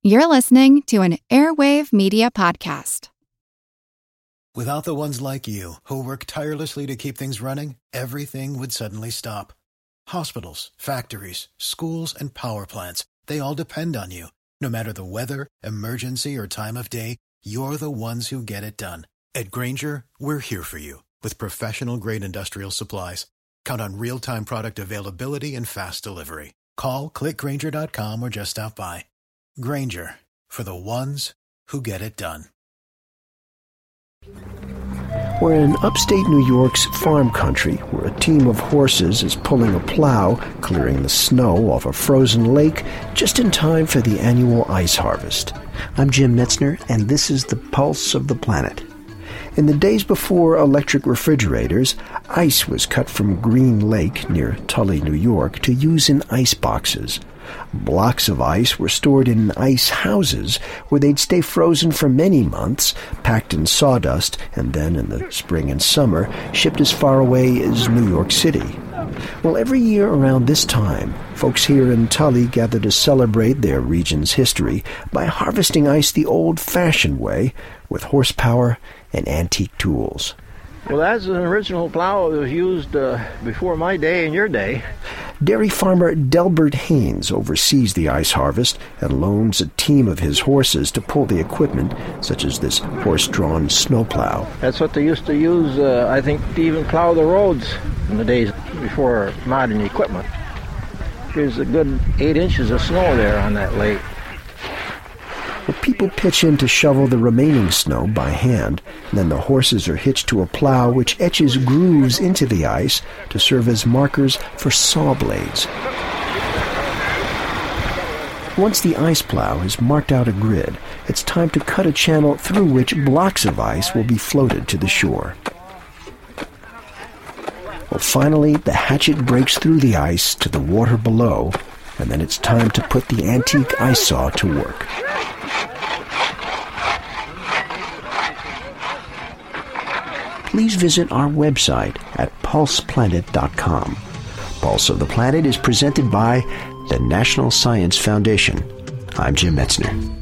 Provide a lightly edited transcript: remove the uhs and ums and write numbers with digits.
You're listening to an Airwave Media Podcast. Without the ones like you, who work tirelessly to keep things running, everything would suddenly stop. Hospitals, factories, schools, and power plants, they all depend on you. No matter the weather, emergency, or time of day, you're the ones who get it done. At Grainger, we're here for you with professional-grade industrial supplies. Count on real-time product availability and fast delivery. Call, clickgrainger.com, or just stop by. Grainger, for the ones who get it done. We're in upstate New York's farm country, where a team of horses is pulling a plow, clearing the snow off a frozen lake, just in time for the annual ice harvest. I'm Jim Metzner, and this is the Pulse of the Planet. In the days before electric refrigerators, ice was cut from Green Lake near Tully, New York, to use in ice boxes. Blocks of ice were stored in ice houses where they'd stay frozen for many months, packed in sawdust, and then in the spring and summer shipped as far away as New York City. Well, every year around this time, folks here in Tully gather to celebrate their region's history by harvesting ice the old-fashioned way, with horsepower and antique tools. Well, that's an original plow that was used before my day and your day. Dairy farmer Delbert Haynes oversees the ice harvest and loans a team of his horses to pull the equipment, such as this horse-drawn snowplow. That's what they used to use, I think, to even plow the roads in the days before modern equipment. There's a good 8 inches of snow there on that lake. Well, people pitch in to shovel the remaining snow by hand, and then the horses are hitched to a plow which etches grooves into the ice to serve as markers for saw blades. Once the ice plow has marked out a grid, it's time to cut a channel through which blocks of ice will be floated to the shore. Well, finally, the hatchet breaks through the ice to the water below, and then it's time to put the antique ice saw to work. Please visit our website at pulseplanet.com. Pulse of the Planet is presented by the National Science Foundation. I'm Jim Metzner.